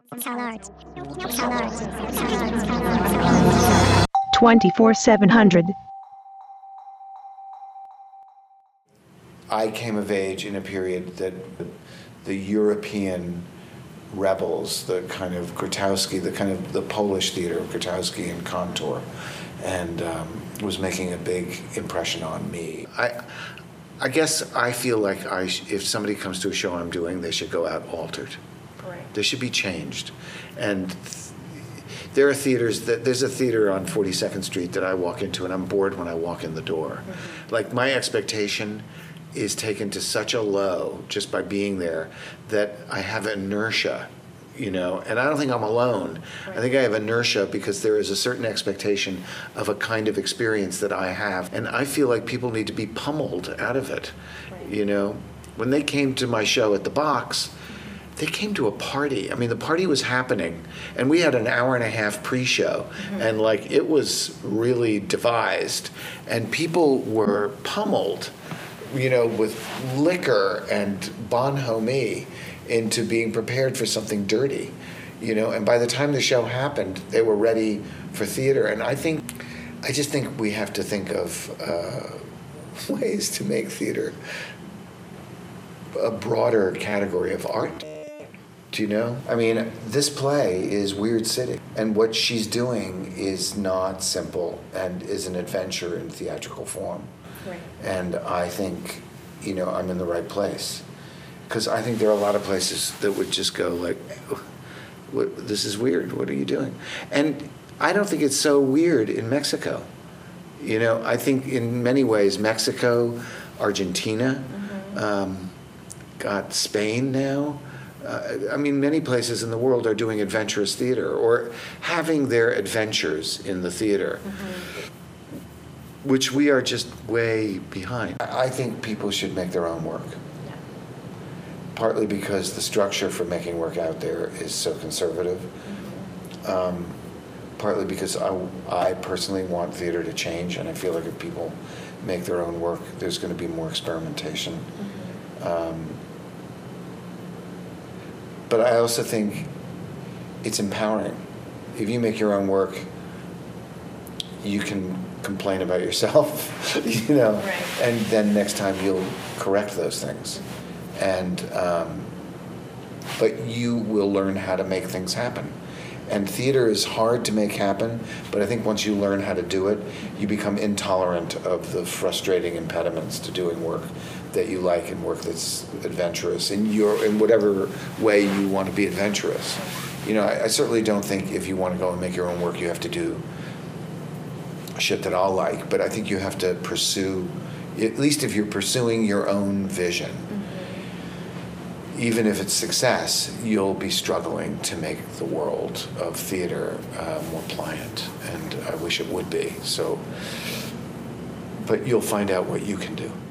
CalArts. 24/700. I came of age in a period that the European rebels, the kind of Grotowski, the Polish theater of Grotowski and Kontor, and was making a big impression on me. I guess I feel like if somebody comes to a show I'm doing, they should go out altered. Right. They should be changed. And there are theaters there's a theater on 42nd Street that I walk into and I'm bored when I walk in the door. Mm-hmm. Like my expectation is taken to such a low just by being there that I have inertia, and I don't think I'm alone. Right. I think I have inertia because there is a certain expectation of a kind of experience that I have, and I feel like people need to be pummeled out of it. Right. When they came to my show at the Box, they came to a party. I mean, the party was happening, and we had an hour and a half pre-show, mm-hmm. and it was really devised, and people were pummeled, with liquor and bonhomie into being prepared for something dirty, and by the time the show happened, they were ready for theater. And I just think we have to think of ways to make theater a broader category of art. Do you know? I mean, this play is Weird City, and what she's doing is not simple and is an adventure in theatrical form. Right. And I think, I'm in the right place. Because I think there are a lot of places that would just go this is weird, what are you doing? And I don't think it's so weird in Mexico. I think in many ways, Mexico, Argentina, mm-hmm. Spain now. Many places in the world are doing adventurous theater or having their adventures in the theater. Mm-hmm. Which we are just way behind. I think people should make their own work. Yeah. Partly because the structure for making work out there is so conservative. Mm-hmm. Partly because I personally want theater to change, and I feel like if people make their own work, there's going to be more experimentation. Mm-hmm. But I also think it's empowering. If you make your own work, you can complain about yourself, right. And then next time you'll correct those things. And but you will learn how to make things happen. And theater is hard to make happen, but I think once you learn how to do it, you become intolerant of the frustrating impediments to doing work that you like and work that's adventurous in whatever way you want to be adventurous. I certainly don't think if you want to go and make your own work, you have to do shit that I'll like, but I think you have to pursue, at least if you're pursuing your own vision, mm-hmm. even if it's success, you'll be struggling to make the world of theater more pliant, and I wish it would be. But you'll find out what you can do.